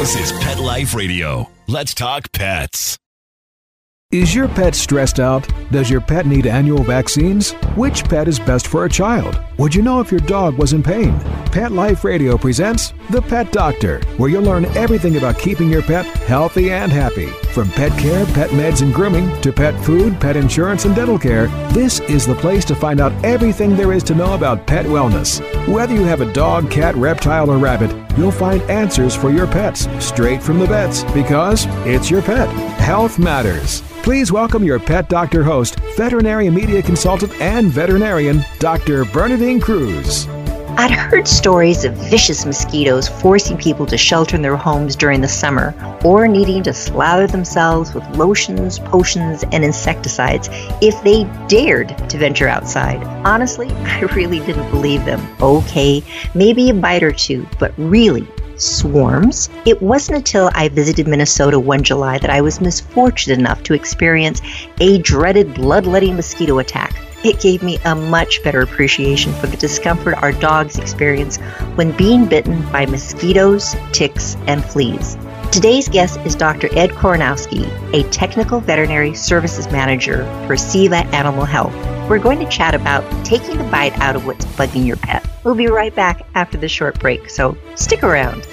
This is Pet Life Radio. Let's talk pets. Is your pet stressed out? Does your pet need annual vaccines? Which pet is best for a child? Would you know if your dog was in pain? Pet Life Radio presents The Pet Doctor, where you'll learn everything about keeping your pet healthy and happy. From pet care, pet meds and grooming, to pet food, pet insurance and dental care, this is the place to find out everything there is to know about pet wellness. Whether you have a dog, cat, reptile, or rabbit, you'll find answers for your pets straight from the vets, because it's your pet. Health matters. Please welcome your Pet Doctor host, veterinary media consultant and veterinarian, Dr. Bernadine Cruz. I'd heard stories of vicious mosquitoes forcing people to shelter in their homes during the summer, or needing to slather themselves with lotions, potions, and insecticides if they dared to venture outside. Honestly, I really didn't believe them. Okay, maybe a bite or two, but really, swarms? It wasn't until I visited Minnesota one July that I was misfortunate enough to experience a dreaded bloodletting mosquito attack. It gave me a much better appreciation for the discomfort our dogs experience when being bitten by mosquitoes, ticks, and fleas. Today's guest is Dr. Ed Koronowski, a technical veterinary services manager for Seva Animal Health. We're going to chat about taking the bite out of what's bugging your pet. We'll be right back after the short break, so stick around.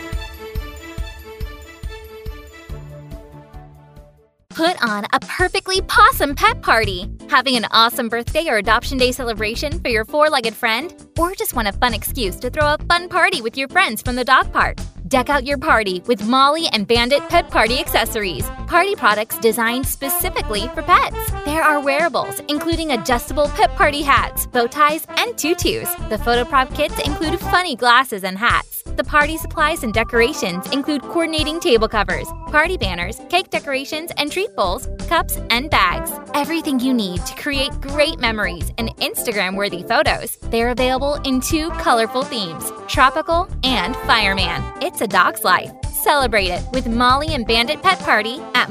Put on a perfectly possum pet party. Having an awesome birthday or adoption day celebration for your four-legged friend? Or just want a fun excuse to throw a fun party with your friends from the dog park? Deck out your party with Molly and Bandit Pet Party accessories. Party products designed specifically for pets. There are wearables, including adjustable pet party hats, bow ties, and tutus. The photo prop kits include funny glasses and hats. The party supplies and decorations include coordinating table covers, party banners, cake decorations, and treat bowls, cups, and bags. Everything you need to create great memories and Instagram-worthy photos. They're available in 2 colorful themes, tropical and fireman. It's a dog's life. Celebrate it with Molly and Bandit Pet Party at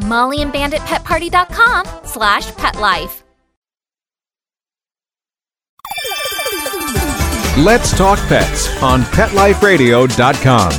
mollyandbanditpetparty.com/petlife. Let's talk pets on PetLifeRadio.com.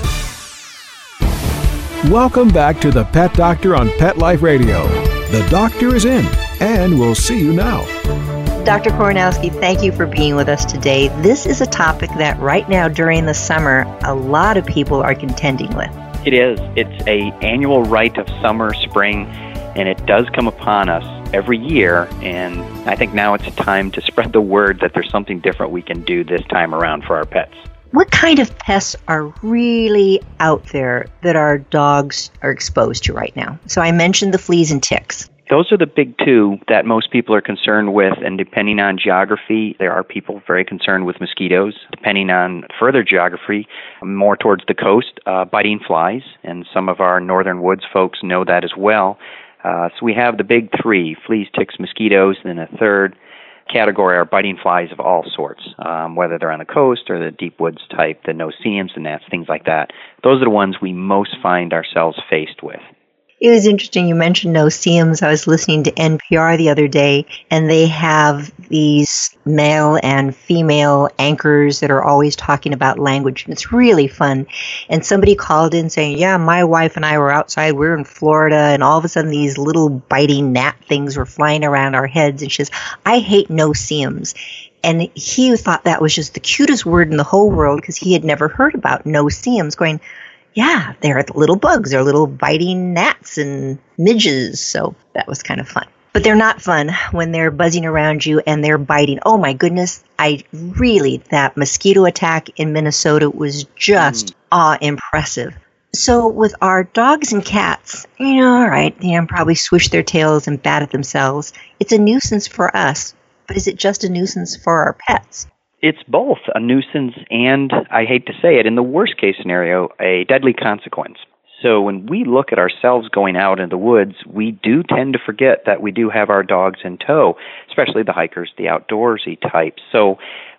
Welcome back to the Pet Doctor on Pet Life Radio. The doctor is in, and we'll see you now. Dr. Koronowski, thank you for being with us today. This is a topic that right now during the summer, a lot of people are contending with. It is. It's an annual rite of summer, spring, and it does come upon us every year, and I think now it's time to spread the word that there's something different we can do this time around for our pets. What kind of pests are really out there that our dogs are exposed to right now? So I mentioned the fleas and ticks. Those are the big 2 that most people are concerned with, and depending on geography, there are people very concerned with mosquitoes. Depending on further geography, more towards the coast, biting flies, and some of our northern woods folks know that as well. So we have the big 3, fleas, ticks, mosquitoes, and then a third category are biting flies of all sorts, whether they're on the coast or the deep woods type, the no-see-ums, the gnats, things like that. Those are the ones we most find ourselves faced with. It was interesting you mentioned no-see-ums. I was listening to NPR the other day, and they have these male and female anchors that are always talking about language, and it's really fun. And somebody called in saying, yeah, my wife and I were outside, we're in Florida, and all of a sudden these little biting gnat things were flying around our heads, and she says, I hate no-see-ums. And he thought that was just the cutest word in the whole world because he had never heard about no-see-ums, going, yeah, they're little bugs. They're little biting gnats and midges. So that was kind of fun. But they're not fun when they're buzzing around you and they're biting. Oh, my goodness. That mosquito attack in Minnesota was just impressive. So with our dogs and cats, all right, probably swish their tails and bat at themselves. It's a nuisance for us. But is it just a nuisance for our pets? It's both a nuisance and, I hate to say it, in the worst case scenario, a deadly consequence. So when we look at ourselves going out in the woods, we do tend to forget that we do have our dogs in tow, especially the hikers, the outdoorsy types. So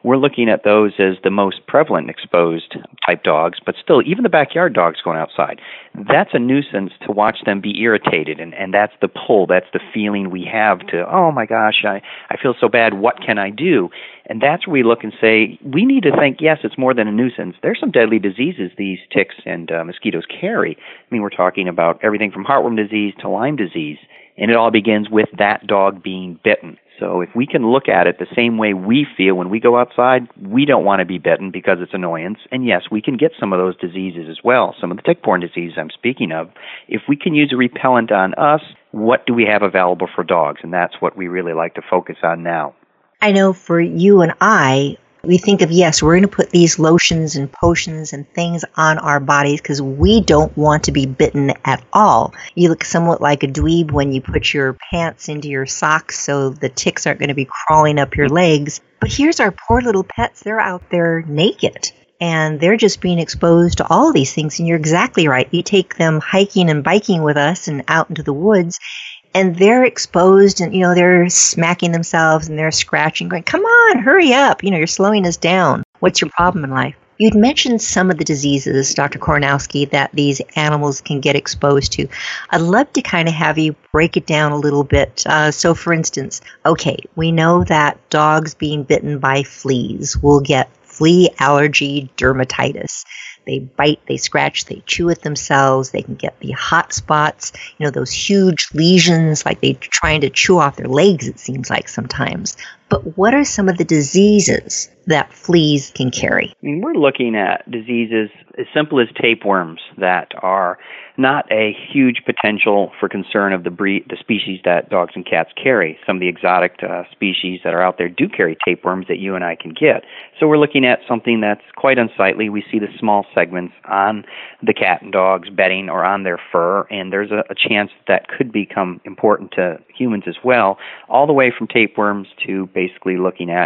we're looking at those as the most prevalent exposed type dogs, but still, even the backyard dogs going outside, that's a nuisance to watch them be irritated, and that's the pull, that's the feeling we have to, oh my gosh, I feel so bad, what can I do? And that's where we look and say, we need to think, yes, it's more than a nuisance. There's some deadly diseases these ticks and mosquitoes carry. I mean, we're talking about everything from heartworm disease to Lyme disease, and it all begins with that dog being bitten. So if we can look at it the same way we feel when we go outside, we don't want to be bitten because it's annoyance. And yes, we can get some of those diseases as well, some of the tick-borne diseases I'm speaking of. If we can use a repellent on us, what do we have available for dogs? And that's what we really like to focus on now. I know for you and I, we think of, yes, we're going to put these lotions and potions and things on our bodies because we don't want to be bitten at all. You look somewhat like a dweeb when you put your pants into your socks so the ticks aren't going to be crawling up your legs. But here's our poor little pets. They're out there naked, and they're just being exposed to all of these things. And you're exactly right. You take them hiking and biking with us and out into the woods, and they're exposed and, they're smacking themselves and they're scratching, going, come on, hurry up. You're slowing us down. What's your problem in life? You'd mentioned some of the diseases, Dr. Kornowski, that these animals can get exposed to. I'd love to kind of have you break it down a little bit. So, for instance, okay, we know that dogs being bitten by fleas will get flea allergy dermatitis. They bite, they scratch, they chew at themselves. They can get the hot spots, those huge lesions, like they're trying to chew off their legs, it seems like sometimes. But what are some of the diseases that fleas can carry? I mean, we're looking at diseases as simple as tapeworms that are not a huge potential for concern of the species that dogs and cats carry. Some of the exotic species that are out there do carry tapeworms that you and I can get. So we're looking at something that's quite unsightly. We see the small segments on the cat and dog's bedding or on their fur, and there's a chance that could become important to humans as well, all the way from tapeworms to basically looking at,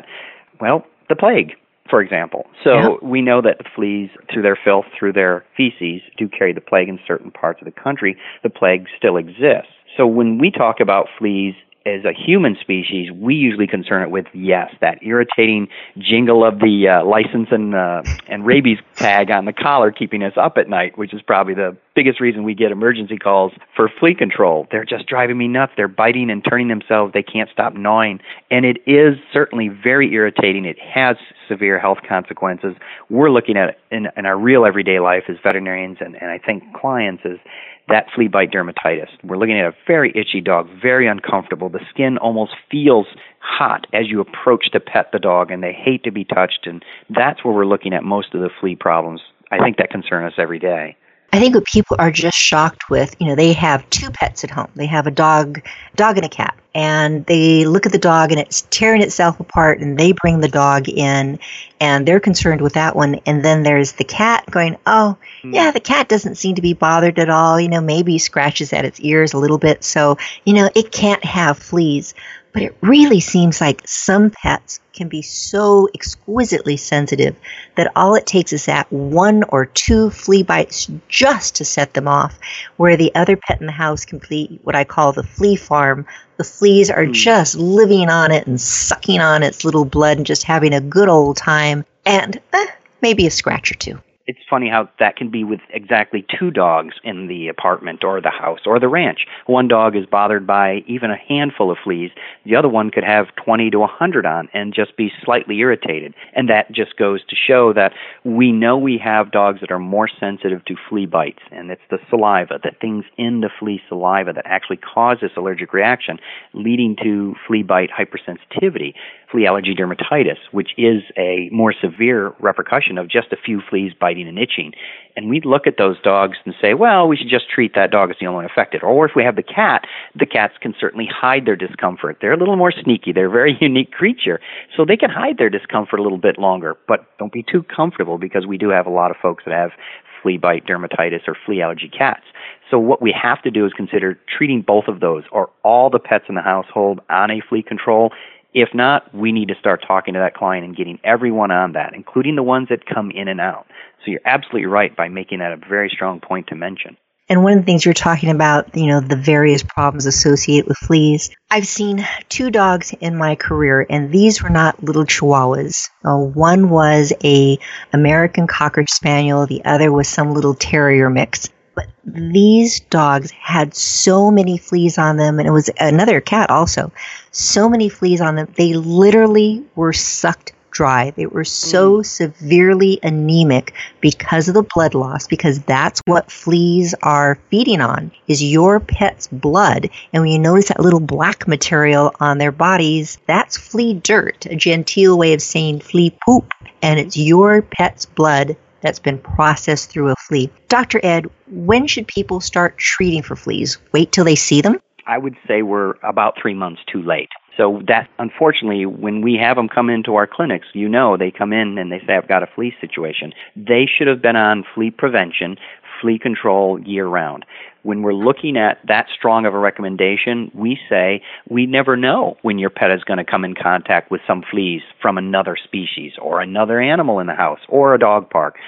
the plague, for example. So we know that the fleas, through their filth, through their feces, do carry the plague in certain parts of the country. The plague still exists. So when we talk about fleas as a human species, we usually concern it with, yes, that irritating jingle of the license and rabies tag on the collar keeping us up at night, which is probably the biggest reason we get emergency calls for flea control. They're just driving me nuts. They're biting and turning themselves. They can't stop gnawing. And it is certainly very irritating. It has severe health consequences. We're looking at it in our real everyday life as veterinarians and I think clients is that flea bite dermatitis. We're looking at a very itchy dog, very uncomfortable. The skin almost feels hot as you approach to pet the dog, and they hate to be touched. And that's where we're looking at most of the flea problems. I think that concern us every day. I think what people are just shocked with, they have two pets at home. They have a dog and a cat. And they look at the dog and it's tearing itself apart, and they bring the dog in and they're concerned with that one. And then there's the cat going, oh, yeah, the cat doesn't seem to be bothered at all. Maybe scratches at its ears a little bit. So, it can't have fleas. But it really seems like some pets can be so exquisitely sensitive that all it takes is that one or two flea bites just to set them off, where the other pet in the house can be what I call the flea farm. The fleas are just living on it and sucking on its little blood and just having a good old time, and maybe a scratch or two. It's funny how that can be with exactly two dogs in the apartment or the house or the ranch. One dog is bothered by even a handful of fleas. The other one could have 20 to 100 on and just be slightly irritated. And that just goes to show that we know we have dogs that are more sensitive to flea bites. And it's the saliva, the things in the flea saliva that actually cause this allergic reaction, leading to flea bite hypersensitivity, flea allergy dermatitis, which is a more severe repercussion of just a few fleas biting and itching. And we look at those dogs and say, well, we should just treat that dog as the only one affected. Or if we have the cats can certainly hide their discomfort. They're a little more sneaky. They're a very unique creature. So they can hide their discomfort a little bit longer. But don't be too comfortable, because we do have a lot of folks that have flea bite dermatitis or flea allergy cats. So what we have to do is consider treating both of those or all the pets in the household on a flea control. If not, we need to start talking to that client and getting everyone on that, including the ones that come in and out. So you're absolutely right by making that a very strong point to mention. And one of the things you're talking about, the various problems associated with fleas. I've seen 2 dogs in my career, and these were not little chihuahuas. One was a American Cocker Spaniel. The other was some little terrier mix. But these dogs had so many fleas on them, and it was another cat also. So many fleas on them. They literally were sucked dry. They were so severely anemic because of the blood loss, because that's what fleas are feeding on, is your pet's blood. And when you notice that little black material on their bodies, that's flea dirt, a genteel way of saying flea poop. And it's your pet's blood that's been processed through a flea. Dr. Ed, when should people start treating for fleas? Wait till they see them? I would say we're about 3 months too late. So that, unfortunately, when we have them come into our clinics, they come in and they say, I've got a flea situation. They should have been on flea prevention, flea control year-round. When we're looking at that strong of a recommendation, we say we never know when your pet is going to come in contact with some fleas from another species or another animal in the house or a dog park.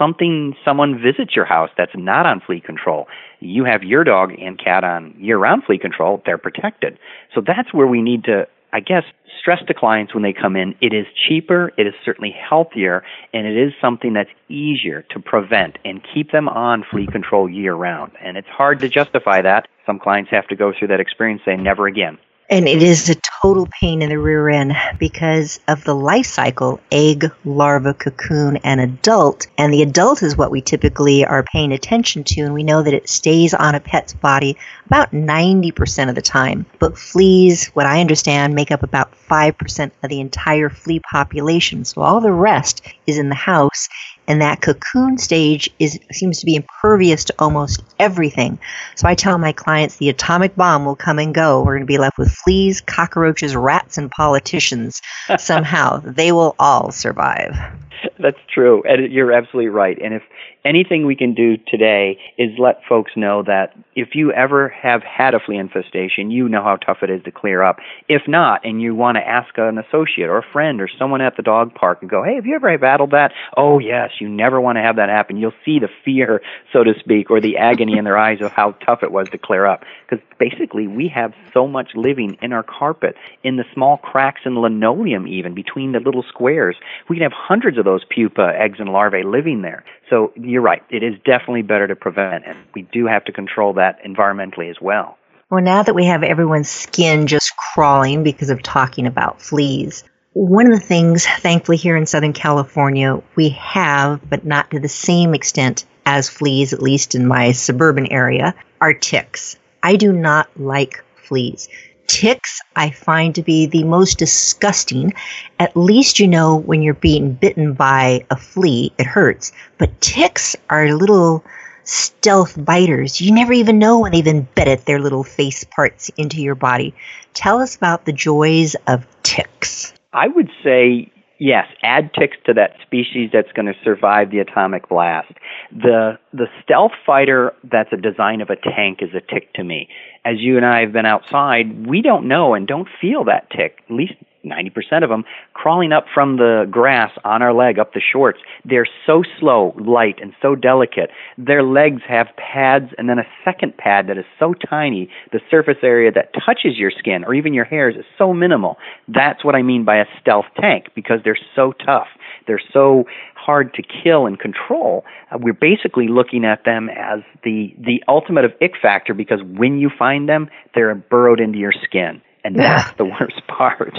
Someone visits your house that's not on flea control. You have your dog and cat on year-round flea control, they're protected. So that's where we need to, stress to clients when they come in. It is cheaper, it is certainly healthier, and it is something that's easier to prevent and keep them on flea control year-round. And it's hard to justify that. Some clients have to go through that experience saying, never again. And it is a total pain in the rear end because of the life cycle, egg, larva, cocoon, and adult. And the adult is what we typically are paying attention to, and we know that it stays on a pet's body about 90% of the time. But fleas, what I understand, make up about 5% of the entire flea population. So all the rest is in the house. And that cocoon stage seems to be impervious to almost everything. So I tell my clients the atomic bomb will come and go. We're going to be left with fleas, cockroaches, rats, and politicians. Somehow, they will all survive. That's true. And you're absolutely right. And if anything we can do today is let folks know that if you ever have had a flea infestation, you know how tough it is to clear up. If not, and you want to ask an associate or a friend or someone at the dog park and go, hey, have you ever battled that? Oh, yes, you never want to have that happen. You'll see the fear, so to speak, or the agony in their eyes of how tough it was to clear up. Because basically, we have so much living in our carpet, in the small cracks in linoleum even, between the little squares. We can have hundreds of those pupa, eggs, and larvae living there. So you're right. It is definitely better to prevent, and we do have to control that environmentally as well. Well, now that we have everyone's skin just crawling because of talking about fleas, one of the things, thankfully, here in Southern California, we have, but not to the same extent as fleas, at least in my suburban area, are ticks. I do not like fleas. Ticks I find to be the most disgusting. At least when you're being bitten by a flea, it hurts. But ticks are little stealth biters. You never even know when they've embedded their little face parts into your body. Tell us about the joys of ticks. I would say, yes, add ticks to that species that's going to survive the atomic blast. The stealth fighter that's a design of a tank is a tick to me. As you and I have been outside, we don't know and don't feel that tick, at least 90% of them, crawling up from the grass on our leg, up the shorts. They're so slow, light, and so delicate. Their legs have pads and then a second pad that is so tiny, the surface area that touches your skin or even your hairs is so minimal. That's what I mean by a stealth tank, because they're so tough. They're so hard to kill and control. We're basically looking at them as the ultimate of ick factor, because when you find them, they're burrowed into your skin. And that's the worst part.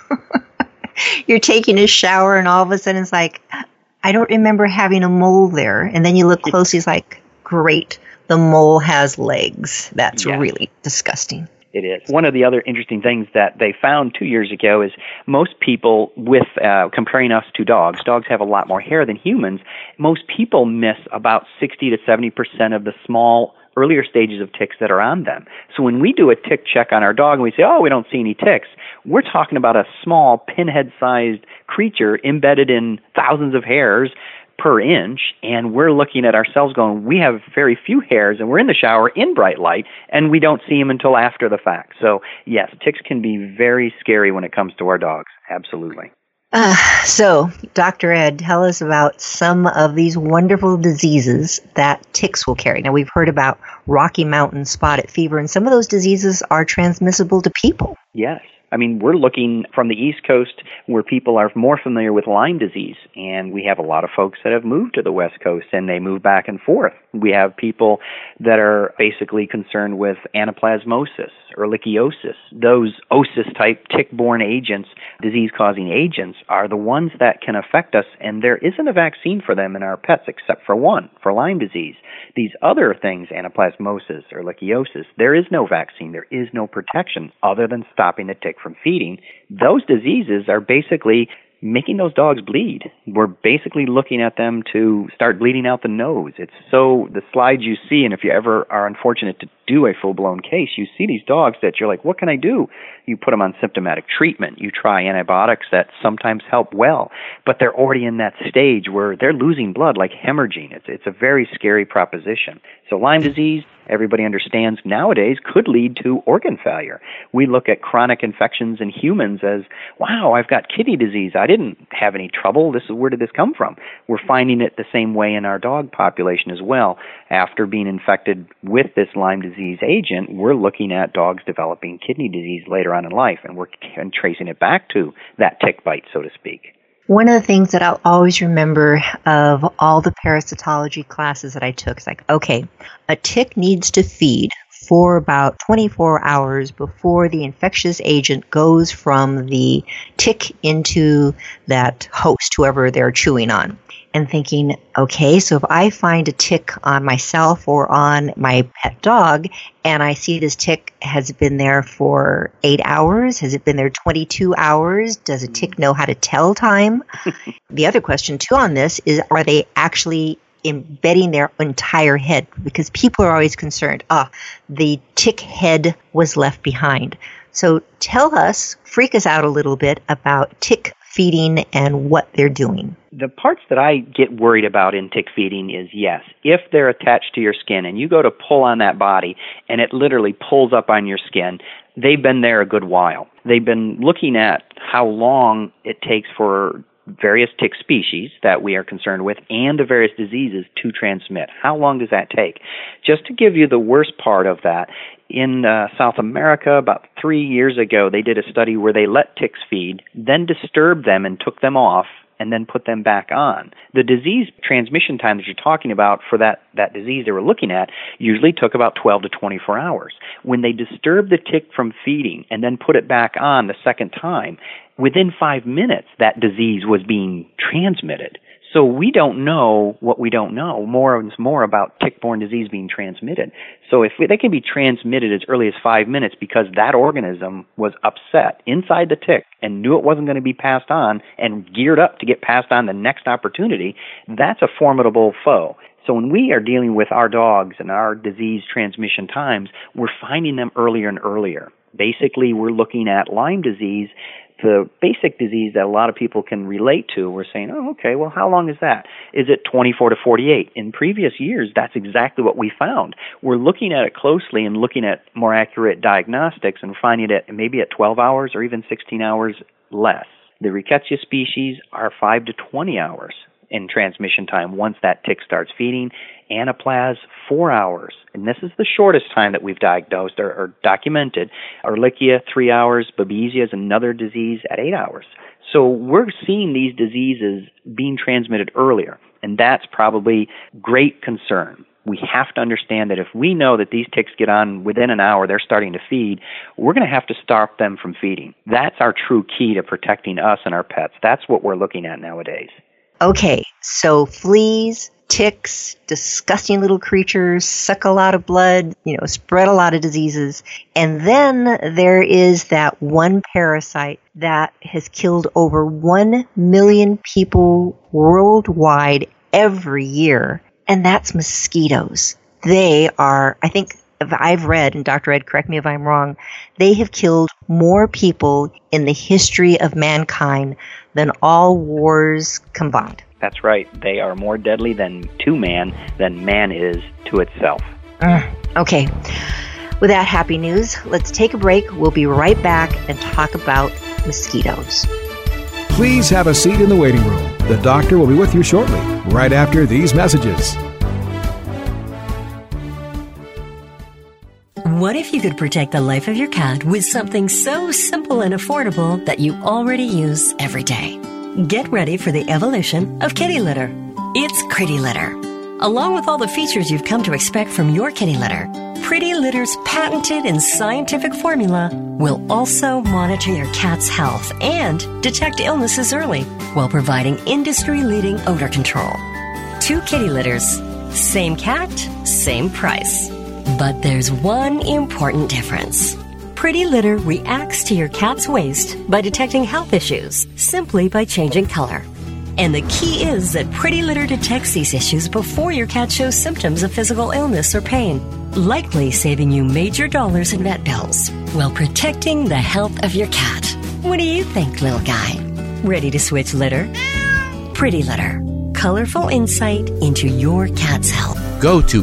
You're taking a shower and all of a sudden it's like, I don't remember having a mole there. And then you look closely, it's like, great, the mole has legs. That's really disgusting. It is. One of the other interesting things that they found 2 years ago is most people, with comparing us to dogs have a lot more hair than humans. Most people miss about 60 to 70% of the small earlier stages of ticks that are on them. So when we do a tick check on our dog and we say, oh, we don't see any ticks, we're talking about a small pinhead-sized creature embedded in thousands of hairs per inch, and we're looking at ourselves going, we have very few hairs, and we're in the shower in bright light, and we don't see them until after the fact. So, yes, ticks can be very scary when it comes to our dogs. Absolutely. So, Dr. Ed, tell us about some of these wonderful diseases that ticks will carry. Now, we've heard about Rocky Mountain spotted fever, and some of those diseases are transmissible to people. Yes. I mean, we're looking from the East Coast where people are more familiar with Lyme disease, and we have a lot of folks that have moved to the West Coast, and they move back and forth. We have people that are basically concerned with anaplasmosis, ehrlichiosis. Those osis-type tick-borne agents, disease-causing agents, are the ones that can affect us, and there isn't a vaccine for them in our pets except for one, for Lyme disease. These other things, anaplasmosis, ehrlichiosis, there is no vaccine, there is no protection other than stopping the tick from feeding. Those diseases are basically making those dogs bleed. We're basically looking at them to start bleeding out the nose. It's so, the slides you see, and if you ever are unfortunate to do a full-blown case, you see these dogs that you're like, what can I do? You put them on symptomatic treatment. You try antibiotics that sometimes help well, but they're already in that stage where they're losing blood, like hemorrhaging. It's a very scary proposition. So Lyme disease, everybody understands nowadays, could lead to organ failure. We look at chronic infections in humans as, wow, I've got kidney disease. I didn't have any trouble. Where did this come from? We're finding it the same way in our dog population as well. After being infected with this Lyme disease agent, we're looking at dogs developing kidney disease later on in life, and we're tracing it back to that tick bite, so to speak. One of the things that I'll always remember of all the parasitology classes that I took is like, okay, a tick needs to feed for about 24 hours before the infectious agent goes from the tick into that host, whoever they're chewing on. And thinking, okay, so if I find a tick on myself or on my pet dog, and I see this tick has been there for 8 hours, has it been there 22 hours? Does a tick know how to tell time? The other question, too, on this is, are they actually embedding their entire head? Because people are always concerned, the tick head was left behind. So tell us, freak us out a little bit about tick feeding and what they're doing. The parts that I get worried about in tick feeding is, yes, if they're attached to your skin and you go to pull on that body and it literally pulls up on your skin, they've been there a good while. They've been looking at how long it takes for various tick species that we are concerned with and the various diseases to transmit. How long does that take? Just to give you the worst part of that, in South America about 3 years ago, they did a study where they let ticks feed, then disturbed them and took them off, and then put them back on. The disease transmission time that you're talking about for that disease they were looking at usually took about 12 to 24 hours. When they disturbed the tick from feeding and then put it back on the second time, within 5 minutes that disease was being transmitted. So we don't know what we don't know. More and more about tick-borne disease being transmitted. So if they can be transmitted as early as 5 minutes because that organism was upset inside the tick and knew it wasn't going to be passed on and geared up to get passed on the next opportunity, that's a formidable foe. So when we are dealing with our dogs and our disease transmission times, we're finding them earlier and earlier. Basically, we're looking at Lyme disease, the basic disease that a lot of people can relate to. We're saying, oh, okay, well, how long is that? Is it 24 to 48? In previous years, that's exactly what we found. We're looking at it closely and looking at more accurate diagnostics and finding it maybe at 12 hours or even 16 hours less. The Rickettsia species are 5 to 20 hours in transmission time once that tick starts feeding. Anaplas, 4 hours. And this is the shortest time that we've diagnosed or documented. Ehrlichia, 3 hours. Babesia is another disease at 8 hours. So we're seeing these diseases being transmitted earlier, and that's probably great concern. We have to understand that if we know that these ticks get on within an hour, they're starting to feed, we're going to have to stop them from feeding. That's our true key to protecting us and our pets. That's what we're looking at nowadays. Okay, so fleas, ticks, disgusting little creatures, suck a lot of blood, spread a lot of diseases. And then there is that one parasite that has killed over 1 million people worldwide every year, and that's mosquitoes. They are, I think, I've read, and Dr. Ed, correct me if I'm wrong, they have killed more people in the history of mankind than all wars combined. That's right. They are more deadly to man than man is to itself. Okay. With that happy news, let's take a break. We'll be right back and talk about mosquitoes. Please have a seat in the waiting room. The doctor will be with you shortly, right after these messages. What if you could protect the life of your cat with something so simple and affordable that you already use every day? Get ready for the evolution of kitty litter. It's Pretty Litter. Along with all the features you've come to expect from your kitty litter, Pretty Litter's patented and scientific formula will also monitor your cat's health and detect illnesses early while providing industry-leading odor control. 2 kitty litters, same cat, same price. But there's one important difference. Pretty Litter reacts to your cat's waste by detecting health issues simply by changing color. And the key is that Pretty Litter detects these issues before your cat shows symptoms of physical illness or pain, likely saving you major dollars in vet bills while protecting the health of your cat. What do you think, little guy? Ready to switch litter? Pretty Litter. Colorful insight into your cat's health. Go to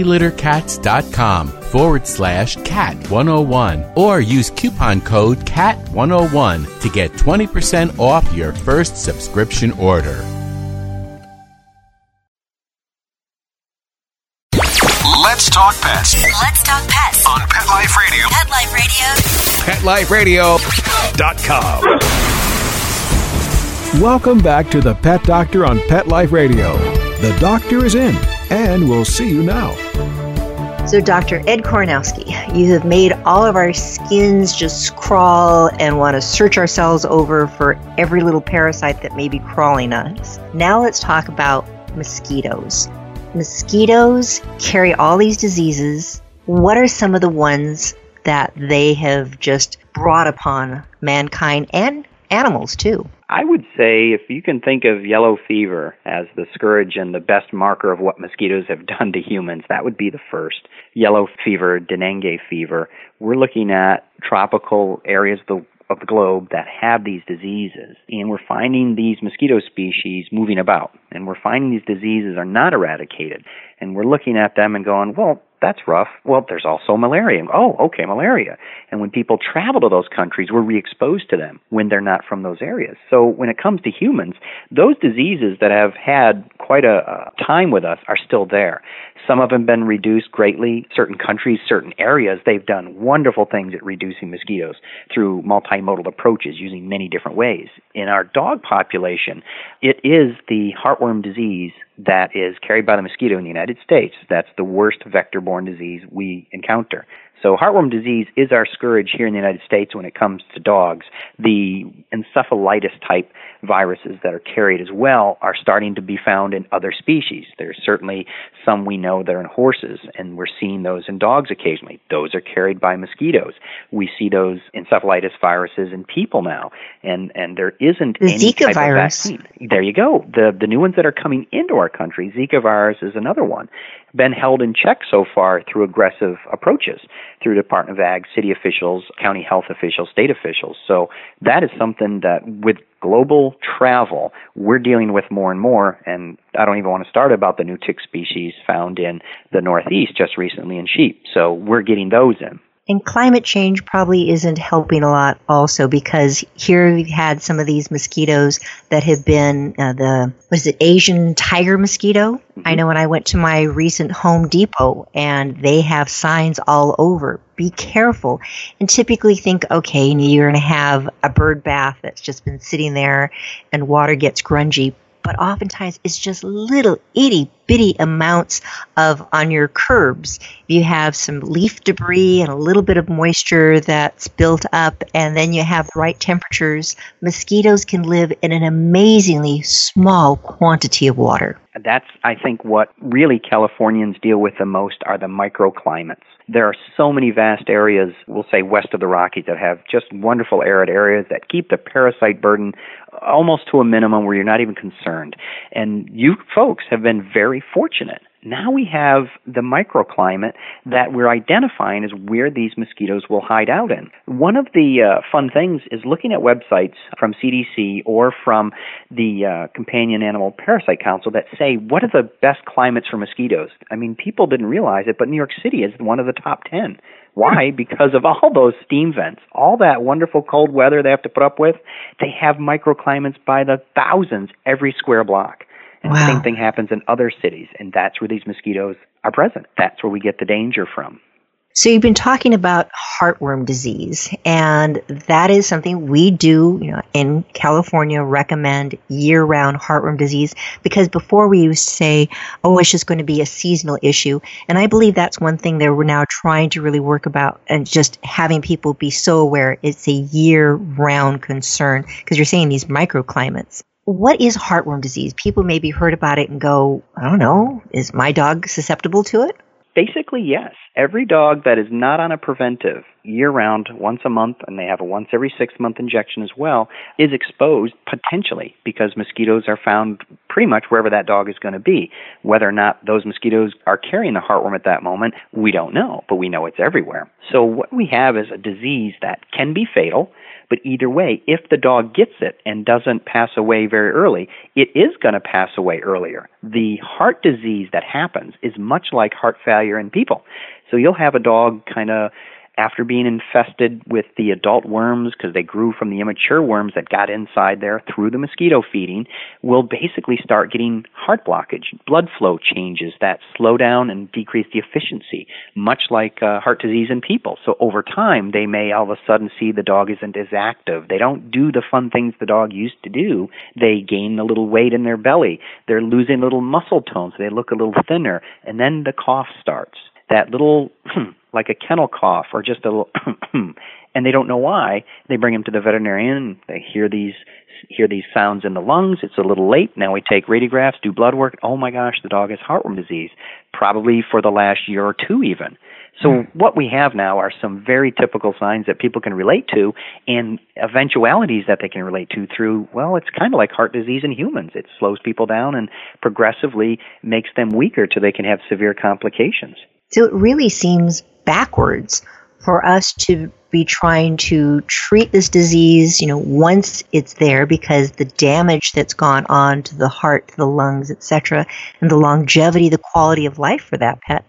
prettylittercats.com/cat101 or use coupon code CAT101 to get 20% off your first subscription order. Let's talk pets Let's talk pets on Pet Life Radio. Pet Life Radio. PetLifeRadio.com. Welcome back to the Pet Doctor on Pet Life Radio. The doctor is in, and we'll see you now. So, Dr. Ed Kornowski, you have made all of our skins just crawl and want to search ourselves over for every little parasite that may be crawling on us. Now let's talk about mosquitoes. Mosquitoes carry all these diseases. What are some of the ones that they have just brought upon mankind and animals too? I would say if you can think of yellow fever as the scourge and the best marker of what mosquitoes have done to humans, that would be the first. Yellow fever, dengue fever. We're looking at tropical areas of the globe that have these diseases, and we're finding these mosquito species moving about, and we're finding these diseases are not eradicated, and we're looking at them and going, well, that's rough. Well, there's also malaria. Oh, okay, malaria. And when people travel to those countries, we're re-exposed to them when they're not from those areas. So when it comes to humans, those diseases that have had quite a time with us are still there. Some of them have been reduced greatly. Certain countries, certain areas, they've done wonderful things at reducing mosquitoes through multimodal approaches using many different ways. In our dog population, it is the heartworm disease that is carried by the mosquito in the United States. That's the worst vector-borne disease we encounter. So heartworm disease is our scourge here in the United States when it comes to dogs. The encephalitis-type viruses that are carried as well are starting to be found in other species. There's certainly some we know that are in horses, and we're seeing those in dogs occasionally. Those are carried by mosquitoes. We see those encephalitis viruses in people now, and there isn't the any Zika type virus. of vaccine. There you go. The new ones that are coming into our country, Zika virus is another one, been held in check so far through aggressive approaches through Department of Ag, city officials, county health officials, state officials. So that is something that with global travel, we're dealing with more and more. And I don't even want to start about the new tick species found in the Northeast just recently in sheep. So we're getting those in. And climate change probably isn't helping a lot also, because here we've had some of these mosquitoes that have been Asian tiger mosquito? Mm-hmm. I know when I went to my recent Home Depot, and they have signs all over, be careful. And typically think, okay, you're going to have a bird bath that's just been sitting there and water gets grungy. But oftentimes it's just little itty bitty amounts of on your curbs. You have some leaf debris and a little bit of moisture that's built up, and then you have the right temperatures. Mosquitoes can live in an amazingly small quantity of water. That's, I think, what really Californians deal with the most are the microclimates. There are so many vast areas, we'll say west of the Rockies, that have just wonderful arid areas that keep the parasite burden almost to a minimum where you're not even concerned. And you folks have been very very fortunate. Now we have the microclimate that we're identifying as where these mosquitoes will hide out in. One of the fun things is looking at websites from CDC or from the Companion Animal Parasite Council that say, what are the best climates for mosquitoes? I mean, people didn't realize it, but New York City is one of the top 10. Why? Because of all those steam vents, all that wonderful cold weather they have to put up with. They have microclimates by the thousands every square block. And the same thing happens in other cities, and that's where these mosquitoes are present. That's where we get the danger from. So you've been talking about heartworm disease, and that is something we do, in California, recommend year-round heartworm disease, because before we used to say, oh, it's just going to be a seasonal issue. And I believe that's one thing that we're now trying to really work about, and just having people be so aware it's a year-round concern, because you're saying these microclimates. What is heartworm disease? People maybe heard about it and go, I don't know, is my dog susceptible to it? Basically, yes. Every dog that is not on a preventive year-round, once a month, and they have a once every 6-month injection as well, is exposed potentially because mosquitoes are found pretty much wherever that dog is going to be. Whether or not those mosquitoes are carrying the heartworm at that moment, we don't know, but we know it's everywhere. So what we have is a disease that can be fatal, but either way, if the dog gets it and doesn't pass away very early, it is going to pass away earlier. The heart disease that happens is much like heart failure in people. So you'll have a dog kind of, after being infested with the adult worms, because they grew from the immature worms that got inside there through the mosquito feeding, will basically start getting heart blockage, blood flow changes that slow down and decrease the efficiency, much like heart disease in people. So over time, they may all of a sudden see the dog isn't as active. They don't do the fun things the dog used to do. They gain a little weight in their belly. They're losing little muscle tone, so they look a little thinner. And then the cough starts. That little, like a kennel cough or just a little, and they don't know why. They bring them to the veterinarian. They hear these sounds in the lungs. It's a little late. Now we take radiographs, do blood work. Oh my gosh, the dog has heartworm disease, probably for the last year or two even. So what we have now are some very typical signs that people can relate to and eventualities that they can relate to through, well, it's kind of like heart disease in humans. It slows people down and progressively makes them weaker till they can have severe complications. So it really seems backwards for us to be trying to treat this disease, once it's there, because the damage that's gone on to the heart, to the lungs, etc., and the longevity, the quality of life for that pet.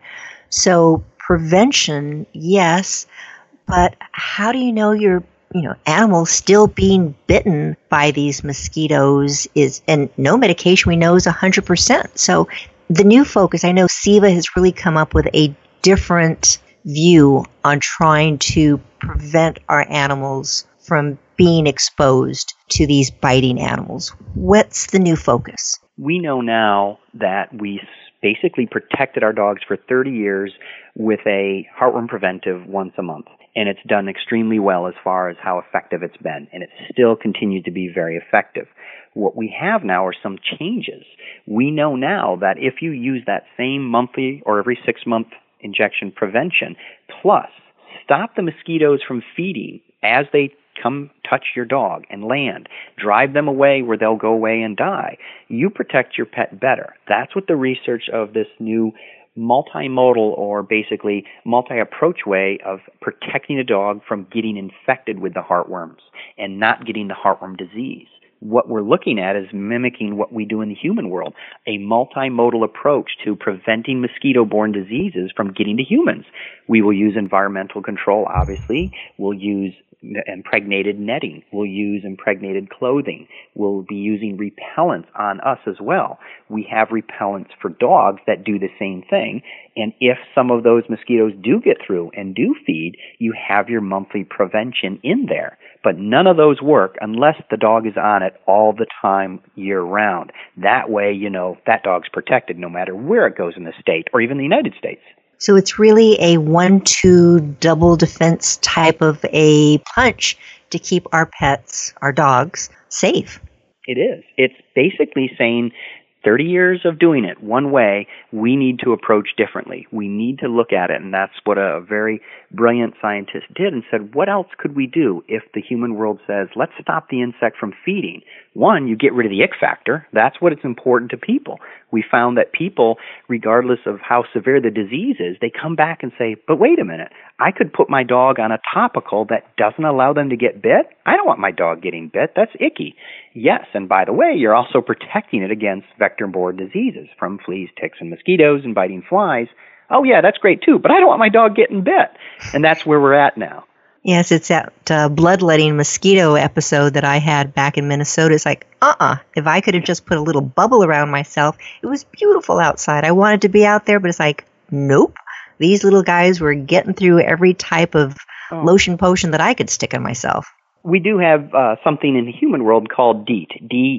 So prevention, yes, but how do you know your animal still being bitten by these mosquitoes and no medication we know is 100%. So the new focus, I know SIVA has really come up with a different view on trying to prevent our animals from being exposed to these biting animals. What's the new focus? We know now that we basically protected our dogs for 30 years with a heartworm preventive once a month. And it's done extremely well as far as how effective it's been. And it still continues to be very effective. What we have now are some changes. We know now that if you use that same monthly or every 6-month injection prevention, plus stop the mosquitoes from feeding as they come touch your dog and land, drive them away where they'll go away and die, you protect your pet better. That's what the research of this new multimodal or basically multi-approach way of protecting a dog from getting infected with the heartworms and not getting the heartworm disease. What we're looking at is mimicking what we do in the human world, a multimodal approach to preventing mosquito-borne diseases from getting to humans. We will use environmental control, obviously. We'll use impregnated netting. We'll use impregnated clothing. We'll be using repellents on us as well. We have repellents for dogs that do the same thing. And if some of those mosquitoes do get through and do feed, you have your monthly prevention in there. But none of those work unless the dog is on it all the time, year-round. That way, you know, that dog's protected no matter where it goes in the state or even the United States. So it's really a 1-2 double defense type of a punch to keep our pets, our dogs, safe. It is. It's basically saying 30 years of doing it one way, we need to approach differently. We need to look at it, and that's what a very brilliant scientist did and said, what else could we do if the human world says, let's stop the insect from feeding? One, you get rid of the ick factor. That's what is important to people. We found that people, regardless of how severe the disease is, they come back and say, but wait a minute, I could put my dog on a topical that doesn't allow them to get bit. I don't want my dog getting bit. That's icky. Yes, and by the way, you're also protecting it against vector-borne diseases from fleas, ticks, and mosquitoes and biting flies. Oh, yeah, that's great too, but I don't want my dog getting bit. And that's where we're at now. Yes, it's that bloodletting mosquito episode that I had back in Minnesota. It's like, if I could have just put a little bubble around myself, it was beautiful outside. I wanted to be out there, but it's like, nope. These little guys were getting through every type of lotion potion that I could stick on myself. We do have something in the human world called DEET,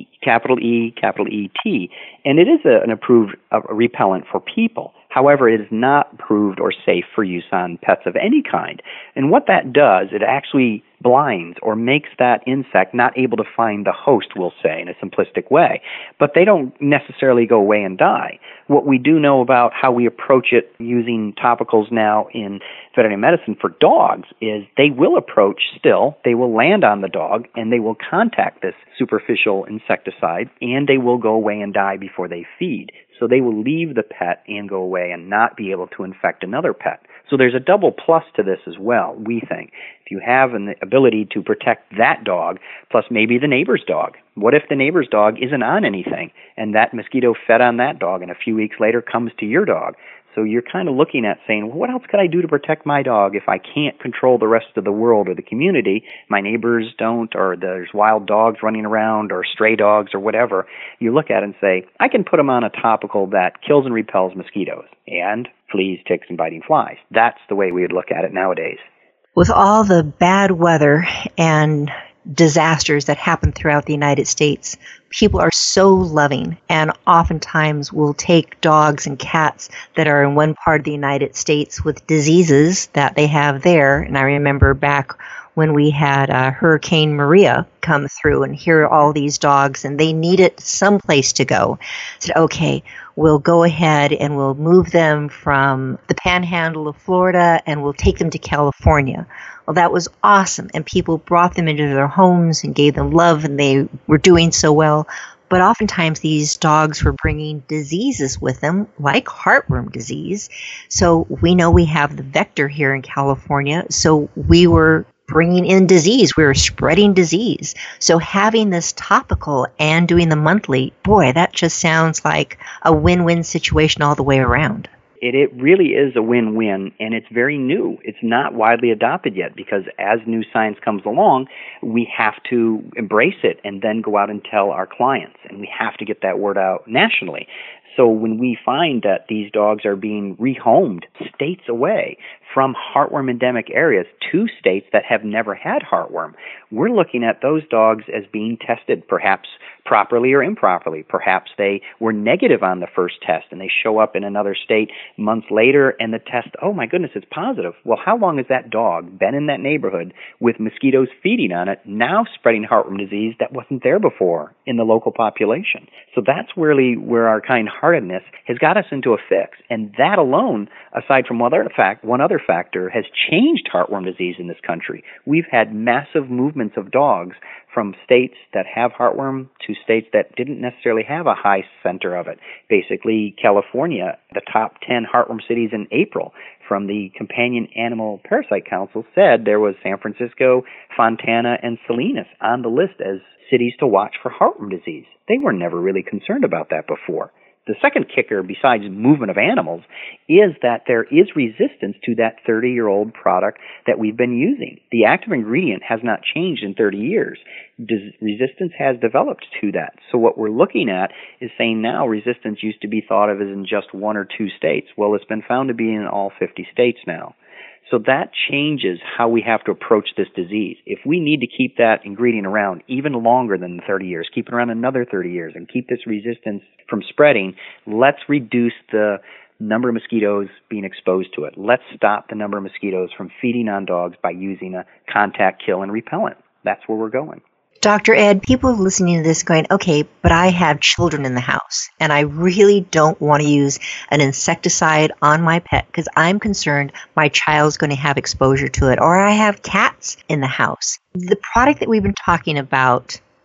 D-E-E-T, and it is an approved repellent for people. However, it is not approved or safe for use on pets of any kind. And what that does, it actually blinds or makes that insect not able to find the host, we'll say, in a simplistic way. But they don't necessarily go away and die. What we do know about how we approach it using topicals now in veterinary medicine for dogs is they will approach still, they will land on the dog, and they will contact this superficial insecticide, and they will go away and die before they feed. So they will leave the pet and go away and not be able to infect another pet. So there's a double plus to this as well, we think. If you have an ability to protect that dog, plus maybe the neighbor's dog. What if the neighbor's dog isn't on anything, and that mosquito fed on that dog, and a few weeks later comes to your dog? So you're kind of looking at saying, well, what else could I do to protect my dog if I can't control the rest of the world or the community? My neighbors don't, or there's wild dogs running around, or stray dogs, or whatever. You look at it and say, I can put them on a topical that kills and repels mosquitoes and fleas, ticks, and biting flies. That's the way we would look at it nowadays. With all the bad weather and disasters that happen throughout the United States, people are so loving and oftentimes will take dogs and cats that are in one part of the United States with diseases that they have there. And I remember back when we had Hurricane Maria come through, and here are all these dogs, and they needed some place to go. I said, okay, we'll go ahead and we'll move them from the panhandle of Florida and we'll take them to California. Well, that was awesome, and people brought them into their homes and gave them love, and they were doing so well. But oftentimes these dogs were bringing diseases with them, like heartworm disease. So we know we have the vector here in California, so we were bringing in disease. We were spreading disease. So having this topical and doing the monthly, boy, that just sounds like a win-win situation all the way around. It really is a win-win, and it's very new. It's not widely adopted yet because as new science comes along, we have to embrace it and then go out and tell our clients, and we have to get that word out nationally. So when we find that these dogs are being rehomed states away from heartworm endemic areas to states that have never had heartworm, we're looking at those dogs as being tested perhaps properly or improperly. Perhaps they were negative on the first test and they show up in another state months later and the test, oh my goodness, it's positive. Well, how long has that dog been in that neighborhood with mosquitoes feeding on it, now spreading heartworm disease that wasn't there before in the local population? So that's really where our kind-heartedness has got us into a fix. And that alone, aside from one other factor, has changed heartworm disease in this country. We've had massive movements of dogs from states that have heartworm to states that didn't necessarily have a high center of it. Basically, California, the top 10 heartworm cities in April from the Companion Animal Parasite Council said there was San Francisco, Fontana, and Salinas on the list as cities to watch for heartworm disease. They were never really concerned about that before. The second kicker, besides movement of animals, is that there is resistance to that 30-year-old product that we've been using. The active ingredient has not changed in 30 years. Resistance has developed to that. So what we're looking at is saying now resistance used to be thought of as in just 1 or 2 states. Well, it's been found to be in all 50 states now. So that changes how we have to approach this disease. If we need to keep that ingredient around even longer than 30 years, keep it around another 30 years, and keep this resistance from spreading, let's reduce the number of mosquitoes being exposed to it. Let's stop the number of mosquitoes from feeding on dogs by using a contact, kill, and repellent. That's where we're going. Dr. Ed, people listening to this going, okay, but I have children in the house, and I really don't want to use an insecticide on my pet because I'm concerned my child's going to have exposure to it, or I have cats in the house. The product that we've been talking about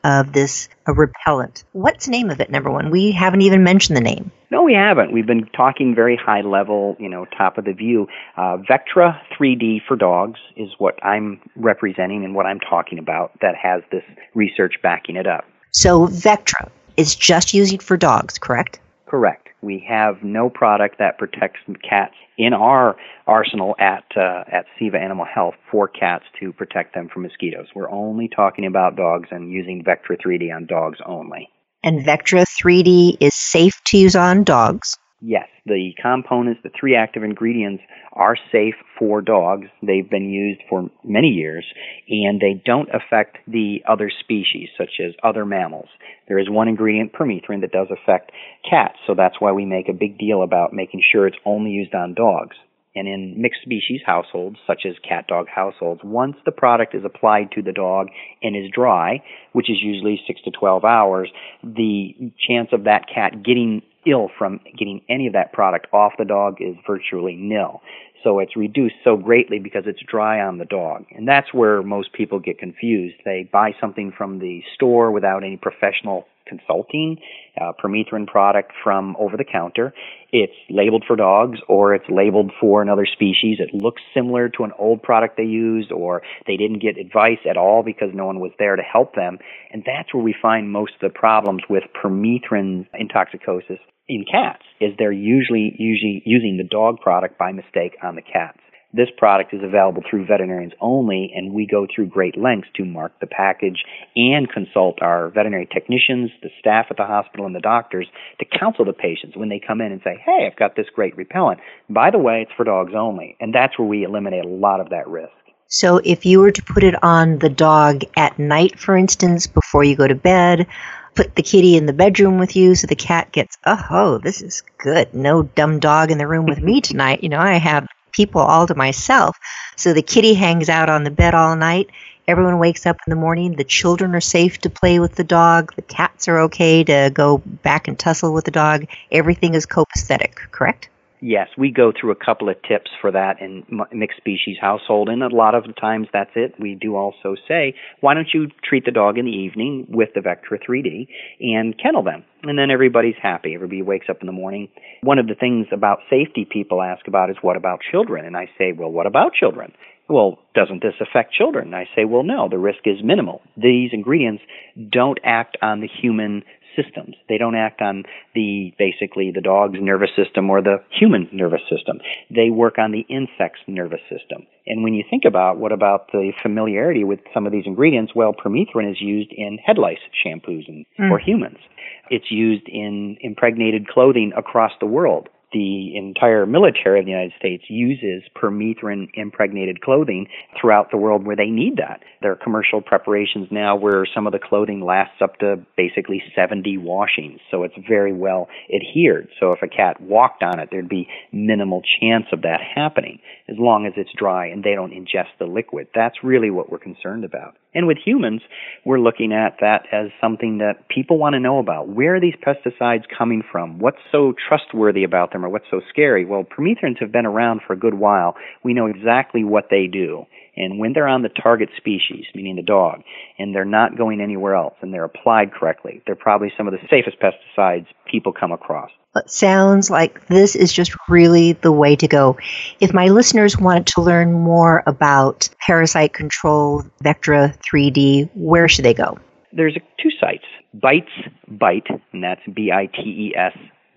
of this repellent. What's the name of it, number one? We haven't even mentioned the name. No, we haven't. We've been talking very high level, top of the view. Vectra 3D for dogs is what I'm representing and what I'm talking about that has this research backing it up. So Vectra is just using for dogs, correct? Correct. We have no product that protects cats in our arsenal at SIVA Animal Health for cats to protect them from mosquitoes. We're only talking about dogs and using Vectra 3D on dogs only. And Vectra 3D is safe to use on dogs? Yes. The components, the 3 active ingredients, are safe for dogs. They've been used for many years, and they don't affect the other species, such as other mammals. There is one ingredient, permethrin, that does affect cats, so that's why we make a big deal about making sure it's only used on dogs. And in mixed species households, such as cat-dog households, once the product is applied to the dog and is dry, which is usually 6 to 12 hours, the chance of that cat getting ill from getting any of that product off the dog is virtually nil. So it's reduced so greatly because it's dry on the dog. And that's where most people get confused. They buy something from the store without any professional consulting, permethrin product from over-the-counter. It's labeled for dogs or it's labeled for another species. It looks similar to an old product they used, or they didn't get advice at all because no one was there to help them. And that's where we find most of the problems with permethrin intoxicosis in cats, is they're usually using the dog product by mistake on the cats. This product is available through veterinarians only, and we go through great lengths to mark the package and consult our veterinary technicians, the staff at the hospital, and the doctors to counsel the patients when they come in and say, hey, I've got this great repellent. By the way, it's for dogs only. And that's where we eliminate a lot of that risk. So if you were to put it on the dog at night, for instance, before you go to bed, put the kitty in the bedroom with you so the cat gets, oh, this is good. No dumb dog in the room with me tonight. I have people all to myself. So the kitty hangs out on the bed all night. Everyone wakes up in the morning. The children are safe to play with the dog. The cats are okay to go back and tussle with the dog. Everything is copacetic, correct? Yes, we go through a couple of tips for that in mixed species household, and a lot of the times that's it. We do also say, why don't you treat the dog in the evening with the Vectra 3D and kennel them? And then everybody's happy. Everybody wakes up in the morning. One of the things about safety people ask about is, what about children? And I say, well, what about children? Well, doesn't this affect children? And I say, well, no, the risk is minimal. These ingredients don't act on the human systems. They don't act on basically the dog's nervous system or the human nervous system. They work on the insect's nervous system. And when you think about what about the familiarity with some of these ingredients, well, permethrin is used in head lice shampoos for humans. It's used in impregnated clothing across the world. The entire military of the United States uses permethrin impregnated clothing throughout the world where they need that. There are commercial preparations now where some of the clothing lasts up to basically 70 washings, so it's very well adhered. So if a cat walked on it, there'd be minimal chance of that happening as long as it's dry and they don't ingest the liquid. That's really what we're concerned about. And with humans, we're looking at that as something that people want to know about. Where are these pesticides coming from? What's so trustworthy about them, or what's so scary? Well, permethrins have been around for a good while. We know exactly what they do. And when they're on the target species, meaning the dog, and they're not going anywhere else, and they're applied correctly, they're probably some of the safest pesticides people come across. It sounds like this is just really the way to go. If my listeners wanted to learn more about parasite control, Vectra 3D, where should they go? There's 2 sites. Bites Bite, and that's BITES,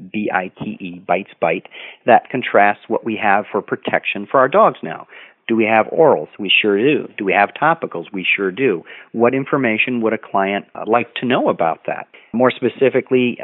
BITE, Bites Bite, that contrasts what we have for protection for our dogs now. Do we have orals? We sure do. Do we have topicals? We sure do. What information would a client like to know about that? More specifically,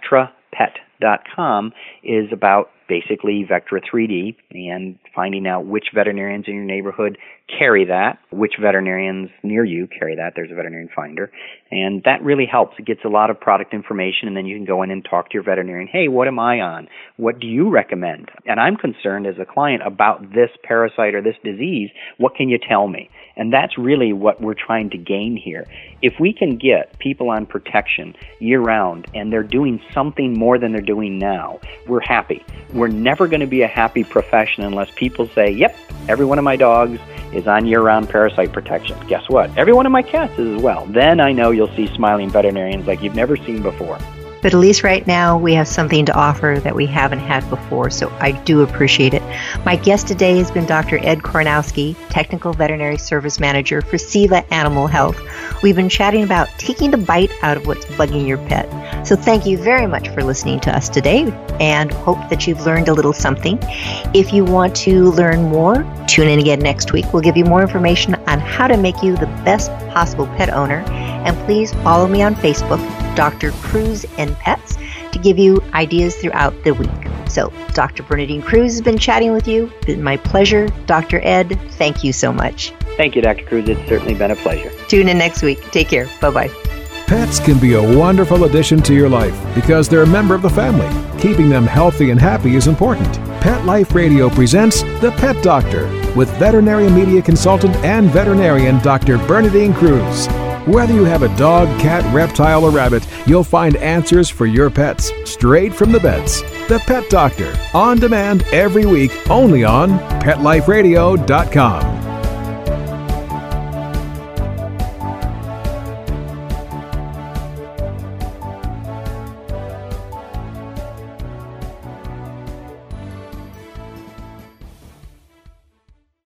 VectraPet.com is about basically Vectra 3D and finding out which veterinarians in your neighborhood carry that, which veterinarians near you carry that. There's a veterinarian finder. And that really helps. It gets a lot of product information, and then you can go in and talk to your veterinarian. Hey, what am I on? What do you recommend? And I'm concerned as a client about this parasite or this disease. What can you tell me? And that's really what we're trying to gain here. If we can get people on protection year-round and they're doing something more than they're doing now, we're happy. We're never going to be a happy profession unless people say, yep, every one of my dogs is on year-round parasite protection. Guess what? Every one of my cats is as well. Then I know you'll see smiling veterinarians like you've never seen before. But at least right now we have something to offer that we haven't had before, so I do appreciate it. My guest today has been Dr. Ed Kornowski, Technical Veterinary Service Manager for SIVA Animal Health. We've been chatting about taking the bite out of what's bugging your pet. So thank you very much for listening to us today, and hope that you've learned a little something. If you want to learn more, tune in again next week. We'll give you more information on how to make you the best possible pet owner. And please follow me on Facebook, Dr. Cruz and Pets, to give you ideas throughout the week. So, Dr. Bernadine Cruz has been chatting with you. It's been my pleasure. Dr. Ed, thank you so much. Thank you, Dr. Cruz. It's certainly been a pleasure. Tune in next week. Take care. Bye-bye. Pets can be a wonderful addition to your life because they're a member of the family. Keeping them healthy and happy is important. Pet Life Radio presents The Pet Doctor with veterinary media consultant and veterinarian Dr. Bernadine Cruz. Whether you have a dog, cat, reptile, or rabbit, you'll find answers for your pets straight from the vets. The Pet Doctor, on demand every week, only on PetLifeRadio.com.